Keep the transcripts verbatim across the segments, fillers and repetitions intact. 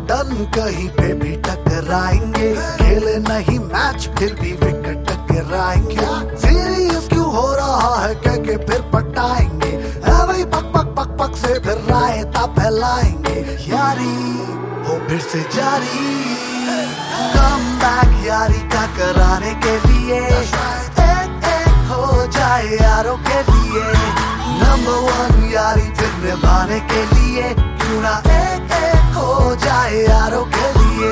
Done कहीं पे भी टकराएंगे, खेले नहीं मैच फिर भी विकेट टकराएंगे। सीरियस क्यों हो रहा है कह के फिर पटाएंगे, वही पक पक पक पक से फिर रायता फैलाएंगे। यारी हो फिर से जारी, कम बैक यारी का कराने के लिए, एक एक हो जाए यारों के लिए। नंबर वन यारी फिर निभाने के लिए, क्यों ना एक एक हो जाए यारों के लिए।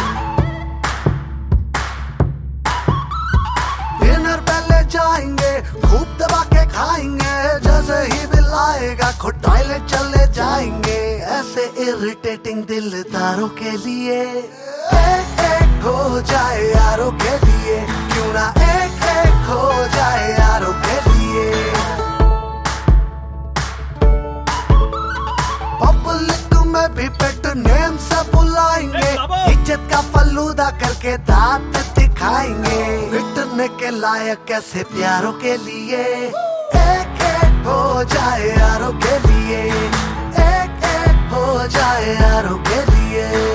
डिनर पहले जाएंगे, खूब दबा के खाएंगे, जैसे ही बिल आएगा खुद टॉयलेट चले जाएंगे। ऐसे इरिटेटिंग दिलदारों के लिए, एक एक हो जाए यारों के लिए, क्यों ना एक एक हो जाए यारों के लिए। पब्लिक में भी पेट नेम से बुलाएंगे, इज्जत का फलूदा करके दांत दिखाएंगे। पिटने के लायक कैसे प्यारों के लिए, एक एक हो जाए यारों के लिए, एक एक हो जाए यारों के लिए।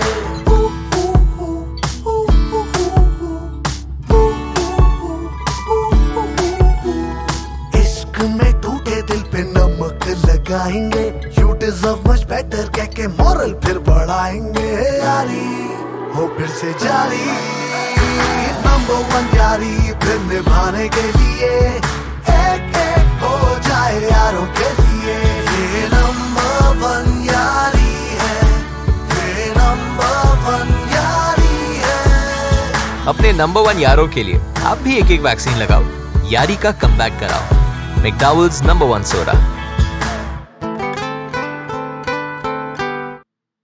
इश्क में टूटे दिल पे नमक लगाएंगे, यू डिजर्व मच बेटर कह के मोरल फिर बढ़ाएंगे। यारी हो फिर से जारी, नंबर वन यारी फिर निभाने के लिए, एक एक हो जाए यारों के लिए। ये नंबर वन यारी है, ये नंबर वन यारी है। अपने नंबर वन यारों के लिए आप भी एक एक वैक्सीन लगाओ, यारी का कमबैक कराओ। McDowell's number one soda.